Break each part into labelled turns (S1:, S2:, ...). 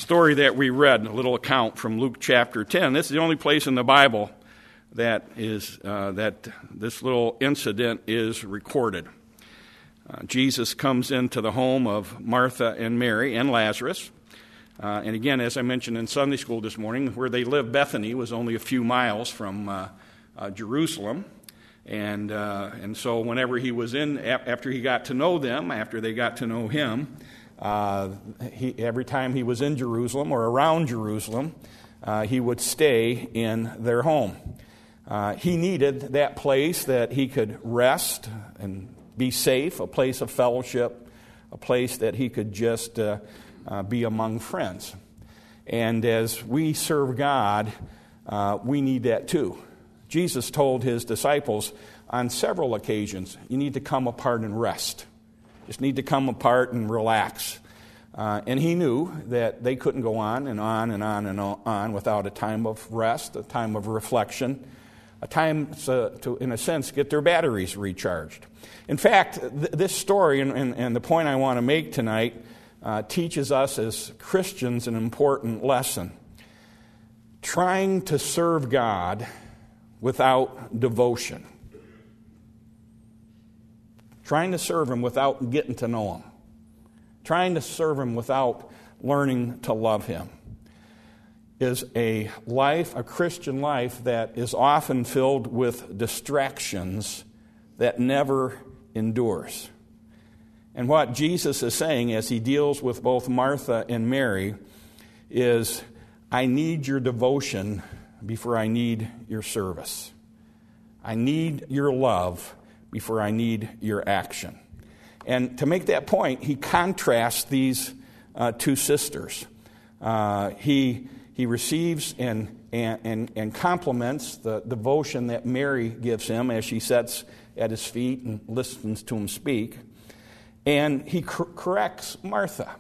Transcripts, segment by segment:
S1: story that we read, a little account from Luke chapter 10. This is the only place in the Bible that this little incident is recorded. Jesus comes into the home of Martha and Mary and Lazarus. And again, as I mentioned in Sunday school this morning, where they lived, Bethany, was only a few miles from Jerusalem. And so whenever he was in, after he got to know them, after they got to know him, every time he was in Jerusalem or around Jerusalem, he would stay in their home. He needed that place that he could rest and be safe, a place of fellowship, a place that he could just be among friends. And as we serve God, we need that too. Jesus told his disciples on several occasions, you need to come apart and rest. Just need to come apart and relax. And he knew that they couldn't go on and on and on and on without a time of rest, a time of reflection, a time to, in a sense, get their batteries recharged. In fact, this story and the point I want to make tonight teaches us as Christians an important lesson. Trying to serve God without devotion. Trying to serve Him without getting to know Him. Trying to serve Him without learning to love Him is a Christian life that is often filled with distractions that never endures. And what Jesus is saying as He deals with both Martha and Mary is, I need your devotion before I need your service. I need your love before I need your action. And to make that point, He contrasts these two sisters. He receives and compliments the devotion that Mary gives Him as she sits at His feet and listens to Him speak. And He corrects Martha.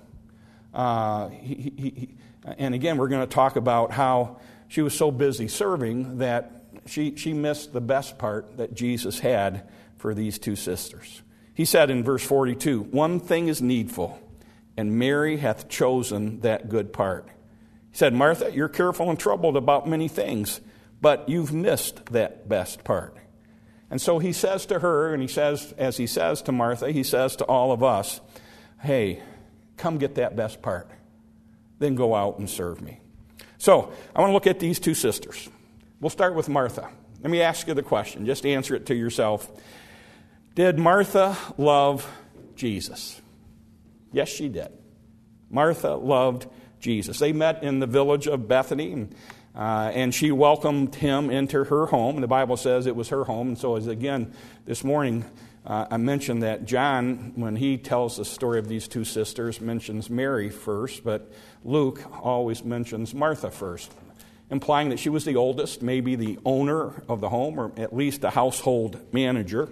S1: And again, we're going to talk about how she was so busy serving that she missed the best part that Jesus had for these two sisters. He said in verse 42, one thing is needful, and Mary hath chosen that good part. He said, Martha, you're careful and troubled about many things, but you've missed that best part. And so he says to her, and he says, as he says to Martha, he says to all of us, hey, come get that best part. Then go out and serve me. So I want to look at these two sisters. We'll start with Martha. Let me ask you the question. Just answer it to yourself. Did Martha love Jesus? Yes, she did. Martha loved Jesus. They met in the village of Bethany, and she welcomed him into her home. The Bible says it was her home. And so, as again, this morning, I mentioned that John, when he tells the story of these two sisters, mentions Mary first, but Luke always mentions Martha first, implying that she was the oldest, maybe the owner of the home, or at least a household manager.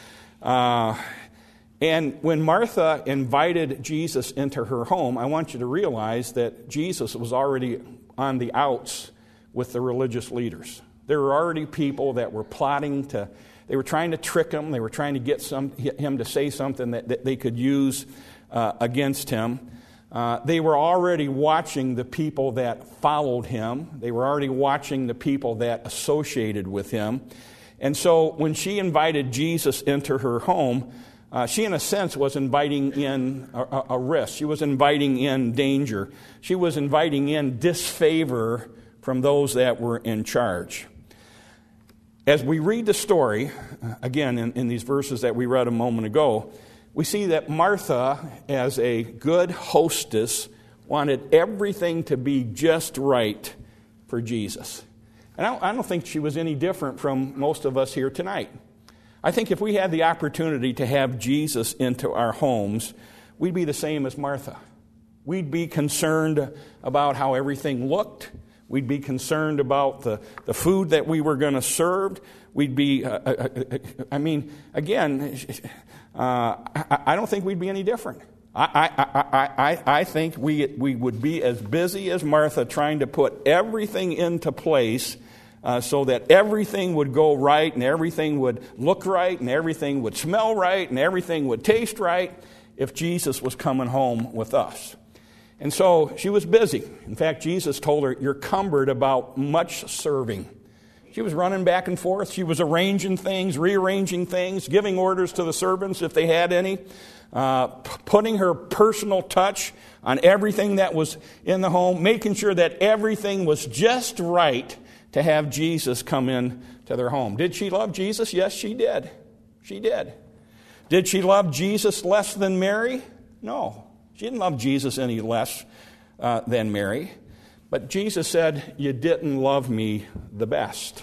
S1: And when Martha invited Jesus into her home, I want you to realize that Jesus was already on the outs with the religious leaders. There were already people that were they were trying to trick him. They were trying to get him to say something that they could use against him. They were already watching the people that followed him. They were already watching the people that associated with him. And so when she invited Jesus into her home, she, in a sense, was inviting in a risk. She was inviting in danger. She was inviting in disfavor from those that were in charge. As we read the story, again, in these verses that we read a moment ago, we see that Martha, as a good hostess, wanted everything to be just right for Jesus. And I don't think she was any different from most of us here tonight. I think if we had the opportunity to have Jesus into our homes, we'd be the same as Martha. We'd be concerned about how everything looked. We'd be concerned about the food that we were going to serve. We'd be, again, I don't think we'd be any different. I think we would be as busy as Martha trying to put everything into place so that everything would go right and everything would look right and everything would smell right and everything would taste right if Jesus was coming home with us. And so she was busy. In fact, Jesus told her, "You're cumbered about much serving." She was running back and forth. She was arranging things, rearranging things, giving orders to the servants if they had any, putting her personal touch on everything that was in the home, making sure that everything was just right to have Jesus come in to their home. Did she love Jesus? Yes, she did. She did. Did she love Jesus less than Mary? No. She didn't love Jesus any less than Mary. But Jesus said, "You didn't love me the best.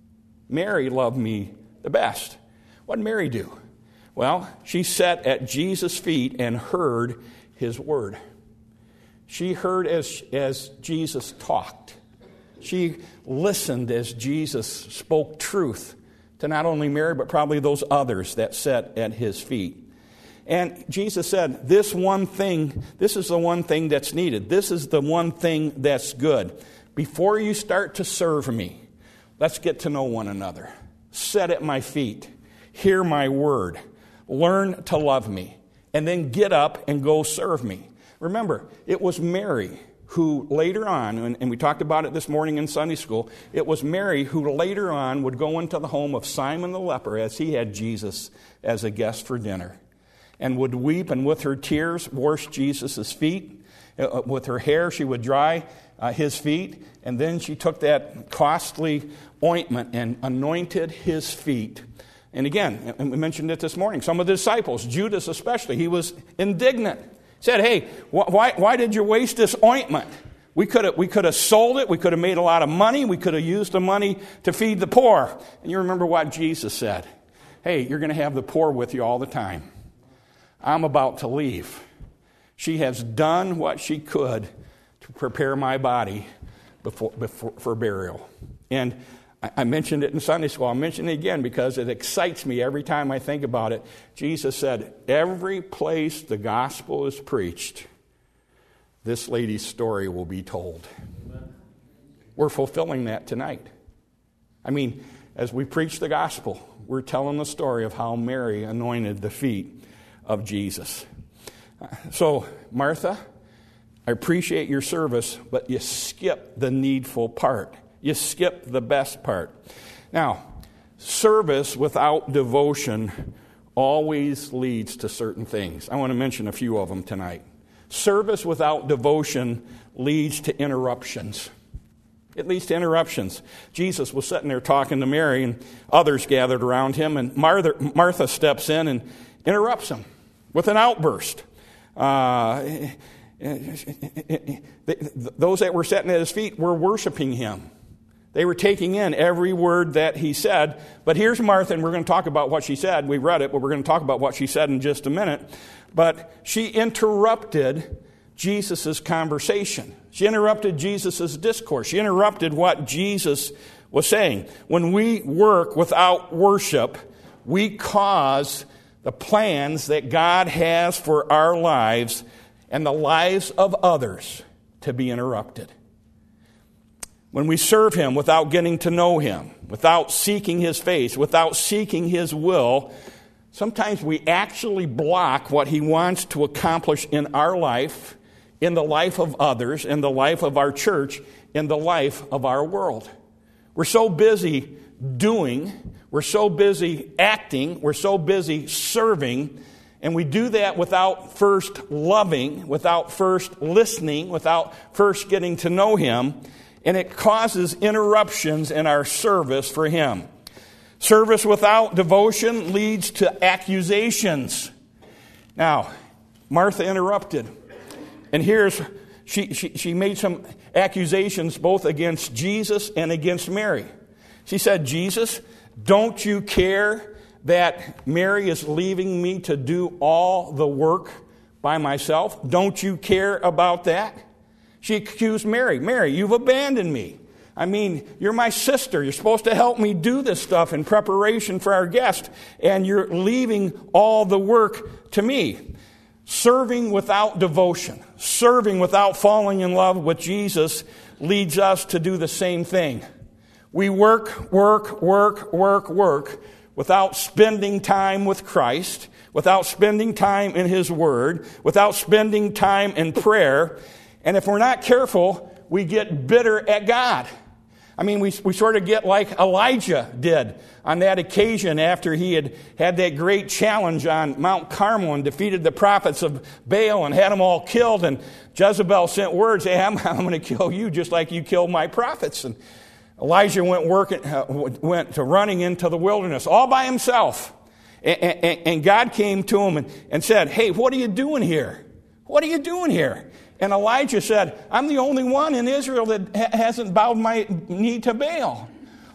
S1: Mary loved me the best." What did Mary do? Well, she sat at Jesus' feet and heard his word. She heard as Jesus talked. She listened as Jesus spoke truth to not only Mary, but probably those others that sat at his feet. And Jesus said, this is the one thing that's needed. This is the one thing that's good. Before you start to serve me, let's get to know one another. Sit at my feet. Hear my word. Learn to love me. And then get up and go serve me. Remember, it was Mary who later on, and we talked about it this morning in Sunday school, it was Mary who later on would go into the home of Simon the leper as he had Jesus as a guest for dinner, and would weep, and with her tears wash Jesus' feet. With her hair she would dry his feet, and then she took that costly ointment and anointed his feet. And again, and we mentioned it this morning, some of the disciples, Judas especially, he was indignant. He said, "Hey, why did you waste this ointment? We could have sold it. We could have made a lot of money. We could have used the money to feed the poor." And you remember what Jesus said. "Hey, you're going to have the poor with you all the time. I'm about to leave. She has done what she could to prepare my body for burial." And I mentioned it in Sunday school. I'll mention it again because it excites me every time I think about it. Jesus said, every place the gospel is preached, this lady's story will be told. Amen. We're fulfilling that tonight. I mean, as we preach the gospel, we're telling the story of how Mary anointed the feet of Jesus. So, Martha, I appreciate your service, but you skip the needful part. You skip the best part. Now, service without devotion always leads to certain things. I want to mention a few of them tonight. Service without devotion leads to interruptions. It leads to interruptions. Jesus was sitting there talking to Mary, and others gathered around him, and Martha steps in and interrupts him with an outburst. Those that were sitting at his feet were worshiping him. They were taking in every word that he said. But here's Martha, and we're going to talk about what she said. We read it, but we're going to talk about what she said in just a minute. But she interrupted Jesus' conversation. She interrupted Jesus' discourse. She interrupted what Jesus was saying. When we work without worship, we cause the plans that God has for our lives and the lives of others to be interrupted. When we serve him without getting to know him, without seeking his face, without seeking his will, sometimes we actually block what he wants to accomplish in our life, in the life of others, in the life of our church, in the life of our world. We're so busy doing, we're so busy acting, we're so busy serving, and we do that without first loving, without first listening, without first getting to know him. And it causes interruptions in our service for him. Service without devotion leads to accusations. Now, Martha interrupted. And here's, she made some accusations both against Jesus and against Mary. She said, "Jesus, don't you care that Mary is leaving me to do all the work by myself? Don't you care about that?" She accused Mary. "Mary, you've abandoned me. I mean, you're my sister. You're supposed to help me do this stuff in preparation for our guest, and you're leaving all the work to me." Serving without devotion, serving without falling in love with Jesus leads us to do the same thing. We work without spending time with Christ, without spending time in his word, without spending time in prayer, And if we're not careful, we get bitter at God. I mean, we sort of get like Elijah did on that occasion after he had that great challenge on Mount Carmel and defeated the prophets of Baal and had them all killed. And Jezebel sent word, say, I'm going to kill you just like you killed my prophets. And Elijah went to running into the wilderness all by himself. And God came to him and said, hey, what are you doing here? What are you doing here? And Elijah said, I'm the only one in Israel that hasn't bowed my knee to Baal.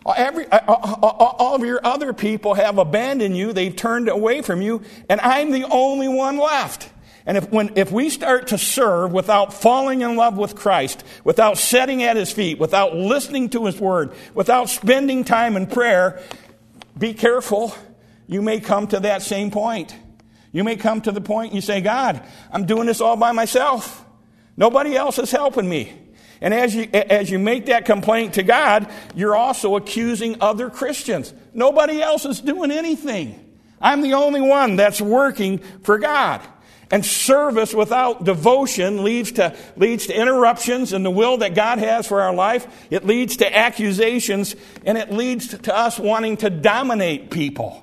S1: All of your other people have abandoned you. They've turned away from you. And I'm the only one left. And if we start to serve without falling in love with Christ, without sitting at His feet, without listening to His Word, without spending time in prayer, be careful. You may come to that same point. You may come to the point and you say, God, I'm doing this all by myself. Nobody else is helping me. And as you make that complaint to God, you're also accusing other Christians. Nobody else is doing anything. I'm the only one that's working for God. And service without devotion leads to interruptions in the will that God has for our life. It leads to accusations, and it leads to us wanting to dominate people.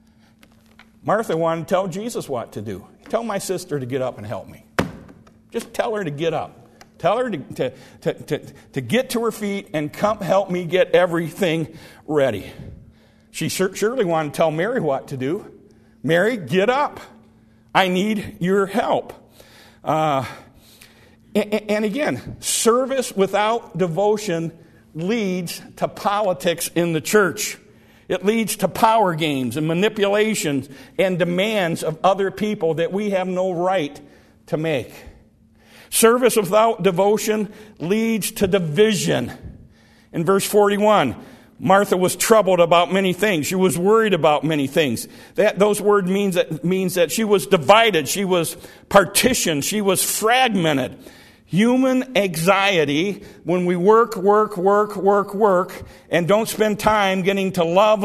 S1: Martha wanted to tell Jesus what to do. Tell my sister to get up and help me. Just tell her to get up. Tell her to get to her feet and come help me get everything ready. She surely wanted to tell Mary what to do. Mary, get up. I need your help. And again, service without devotion leads to politics in the church. It leads to power games and manipulations and demands of other people that we have no right to make. Service without devotion leads to division. In verse 41, Martha was troubled about many things. She was worried about many things. Those words means that she was divided. She was partitioned. She was fragmented. Human anxiety, when we work, and don't spend time getting to love,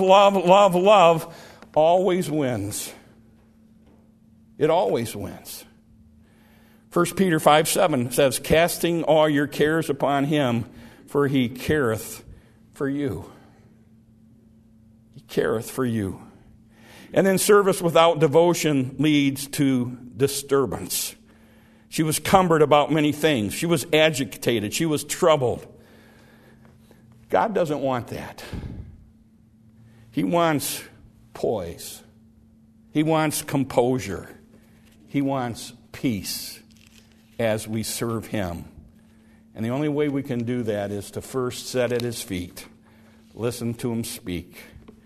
S1: always wins. It always wins. 1 Peter 5:7 says, casting all your cares upon Him, for He careth for you. He careth for you. And then service without devotion leads to disturbance. She was cumbered about many things. She was agitated. She was troubled. God doesn't want that. He wants poise. He wants composure. He wants peace as we serve Him. And the only way we can do that is to first sit at His feet, listen to Him speak.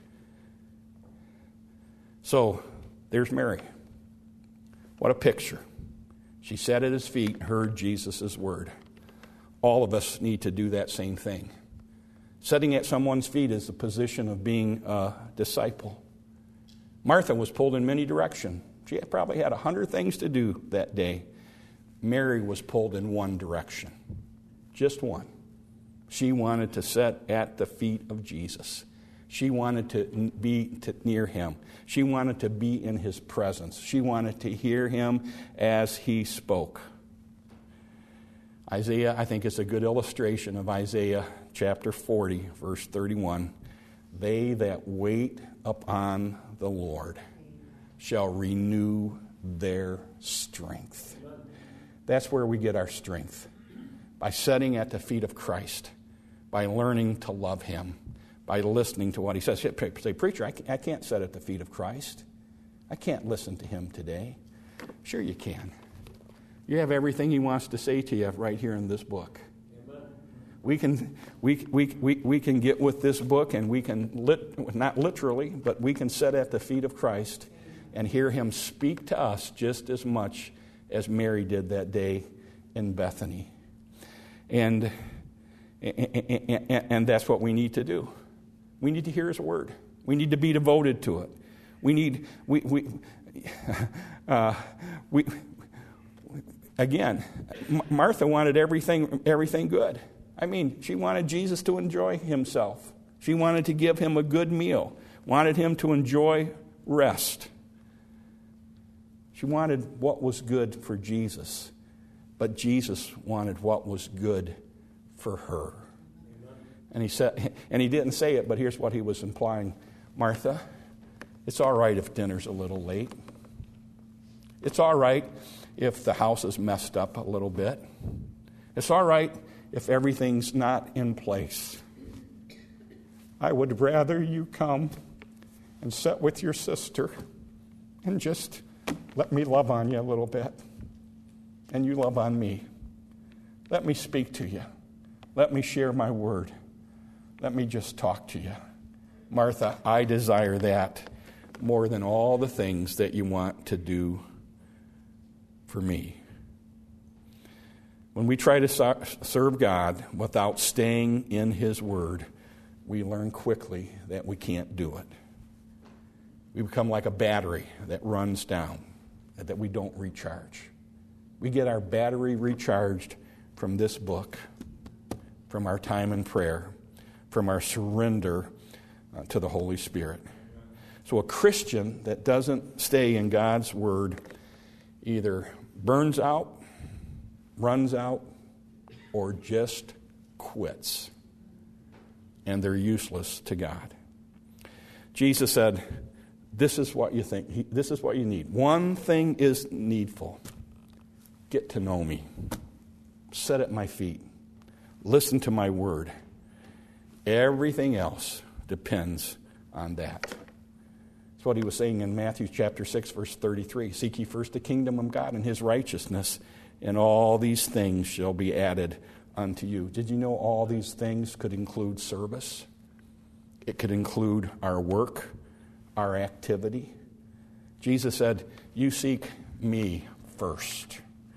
S1: So, there's Mary. What a picture. She sat at His feet and heard Jesus' word. All of us need to do that same thing. Sitting at someone's feet is the position of being a disciple. Martha was pulled in many directions. She probably had 100 things to do that day. Mary was pulled in one direction. Just one. She wanted to sit at the feet of Jesus. She wanted to be near Him. She wanted to be in His presence. She wanted to hear Him as He spoke. Isaiah, I think, is a good illustration of Isaiah chapter 40, verse 31. They that wait upon the Lord shall renew their strength. That's where we get our strength. By sitting at the feet of Christ. By learning to love Him. By listening to what He says. Say, preacher, I can't sit at the feet of Christ. I can't listen to Him today. Sure you can. You have everything He wants to say to you right here in this book. Amen. We can get with this book and we can, not literally, but we can sit at the feet of Christ and hear Him speak to us just as much as Mary did that day in Bethany. And that's what we need to do. We need to hear His word. We need to be devoted to it. Again, Martha wanted everything good. I mean, she wanted Jesus to enjoy Himself. She wanted to give Him a good meal. Wanted Him to enjoy rest. She wanted what was good for Jesus. but Jesus wanted what was good for her. And he said, and he didn't say it, but here's what he was implying. Martha, it's all right if dinner's a little late. It's all right if the house is messed up a little bit. It's all right if everything's not in place. I would rather you come and sit with your sister and just let me love on you a little bit. And you love on me. Let me speak to you. Let me share my word. Let me just talk to you. Martha, I desire that more than all the things that you want to do for me. When we try to serve God without staying in His Word, we learn quickly that we can't do it. We become like a battery that runs down, that we don't recharge. We get our battery recharged from this book, from our time in prayer, from our surrender to the Holy Spirit. So a Christian that doesn't stay in God's Word either burns out, runs out, or just quits. And they're useless to God. Jesus said, this is what you think. This is what you need. One thing is needful. Get to know me. Sit at my feet. Listen to my word. Everything else depends on that. That's what he was saying in Matthew chapter 6, verse 33. Seek ye first the kingdom of God and His righteousness, and all these things shall be added unto you. Did you know all these things could include service? It could include our work, our activity. Jesus said, you seek me first,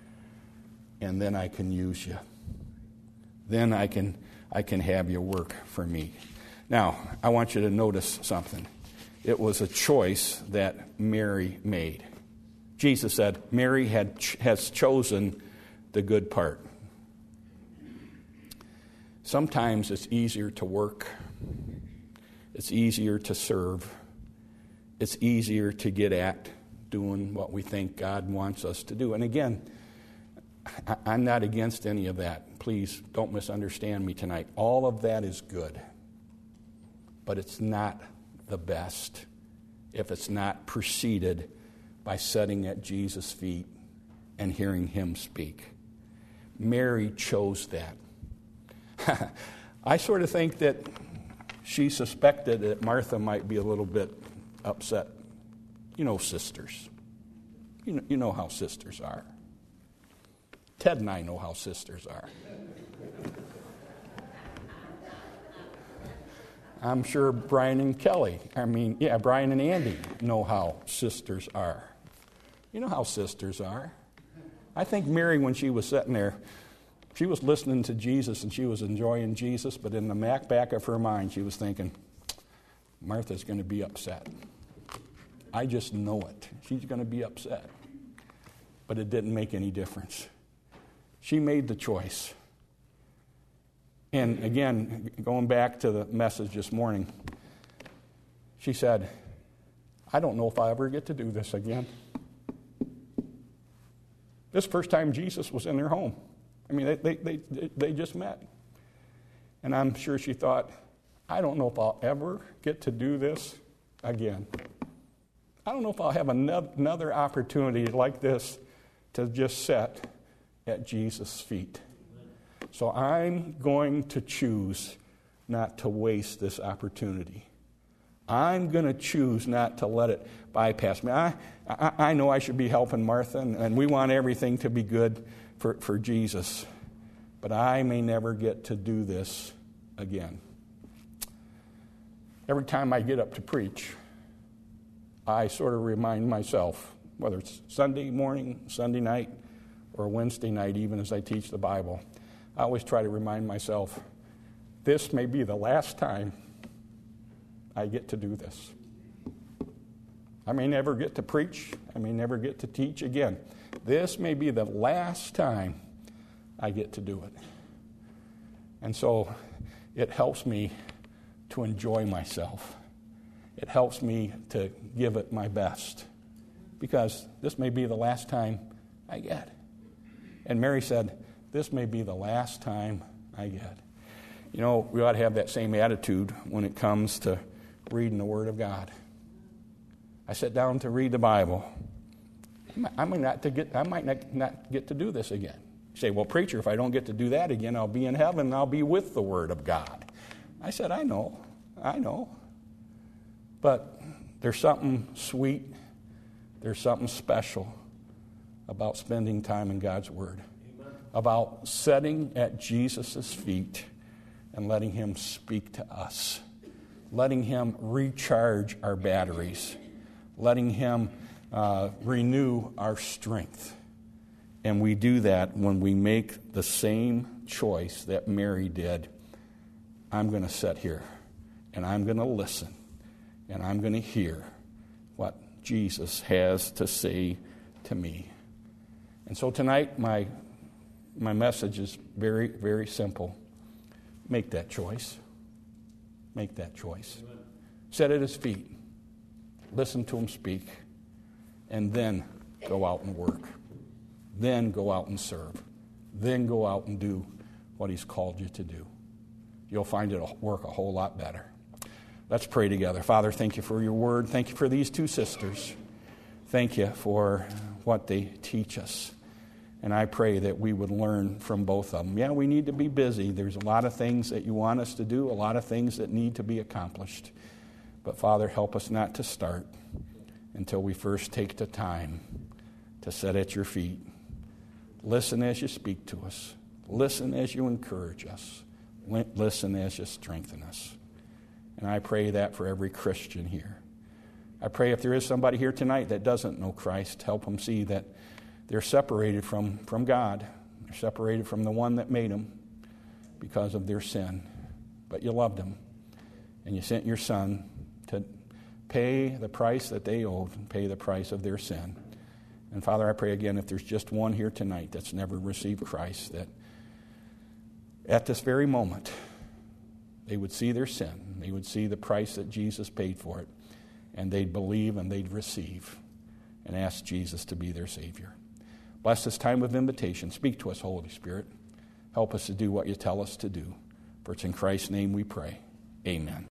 S1: and then I can use you. Then I can have you work for me. Now, I want you to notice something. It was a choice that Mary made. Jesus said, Mary has chosen the good part. Sometimes it's easier to work. It's easier to serve. It's easier to get at doing what we think God wants us to do. And again, I'm not against any of that. Please don't misunderstand me tonight. All of that is good. But it's not the best if it's not preceded by sitting at Jesus' feet and hearing Him speak. Mary chose that. I sort of think that she suspected that Martha might be a little bit upset. You know, sisters. You know how sisters are. Ted and I know how sisters are. I'm sure Brian and Andy know how sisters are. You know how sisters are. I think Mary, when she was sitting there, she was listening to Jesus and she was enjoying Jesus, but in the back of her mind, she was thinking, Martha's going to be upset. I just know it. She's going to be upset. But it didn't make any difference. She made the choice. And again, going back to the message this morning, she said, I don't know if I'll ever get to do this again. This first time Jesus was in their home. I mean, they just met. And I'm sure she thought, I don't know if I'll ever get to do this again. I don't know if I'll have another opportunity like this to just sit at Jesus' feet. So I'm going to choose not to waste this opportunity. I'm going to choose not to let it bypass me. I know I should be helping Martha, and we want everything to be good for Jesus. But I may never get to do this again. Every time I get up to preach, I sort of remind myself, whether it's Sunday morning, Sunday night, or Wednesday night, even as I teach the Bible, I always try to remind myself, this may be the last time I get to do this. I may never get to preach. I may never get to teach again. This may be the last time I get to do it. And so it helps me to enjoy myself. It helps me to give it my best, because this may be the last time I get. And Mary said, this may be the last time I get. You know, we ought to have that same attitude when it comes to reading the Word of God. I sit down to read the Bible. I might not get to do this again. You say, well, preacher, if I don't get to do that again, I'll be in heaven and I'll be with the Word of God. I said, I know. But there's something sweet, there's something special about spending time in God's Word. Amen. About sitting at Jesus' feet and letting Him speak to us. Letting Him recharge our batteries. Letting Him renew our strength. And we do that when we make the same choice that Mary did. I'm going to sit here, and I'm going to listen, and I'm going to hear what Jesus has to say to me. And so tonight, my message is very, very simple. Make that choice. Make that choice. Amen. Sit at His feet. Listen to Him speak. And then go out and work. Then go out and serve. Then go out and do what He's called you to do. You'll find it'll work a whole lot better. Let's pray together. Father, thank you for your word. Thank you for these two sisters. Thank you for what they teach us. And I pray that we would learn from both of them. Yeah, we need to be busy. There's a lot of things that you want us to do, a lot of things that need to be accomplished. But Father, help us not to start until we first take the time to sit at your feet. Listen as you speak to us. Listen as you encourage us. Listen as you strengthen us. And I pray that for every Christian here. I pray if there is somebody here tonight that doesn't know Christ, help them see that they're separated from God. They're separated from the one that made them because of their sin. But you loved them. And you sent your Son to pay the price that they owed and pay the price of their sin. And Father, I pray again, if there's just one here tonight that's never received Christ, that at this very moment, they would see their sin. They would see the price that Jesus paid for it. And they'd believe and they'd receive and ask Jesus to be their Savior. Bless this time of invitation. Speak to us, Holy Spirit. Help us to do what you tell us to do. For it's in Christ's name we pray. Amen.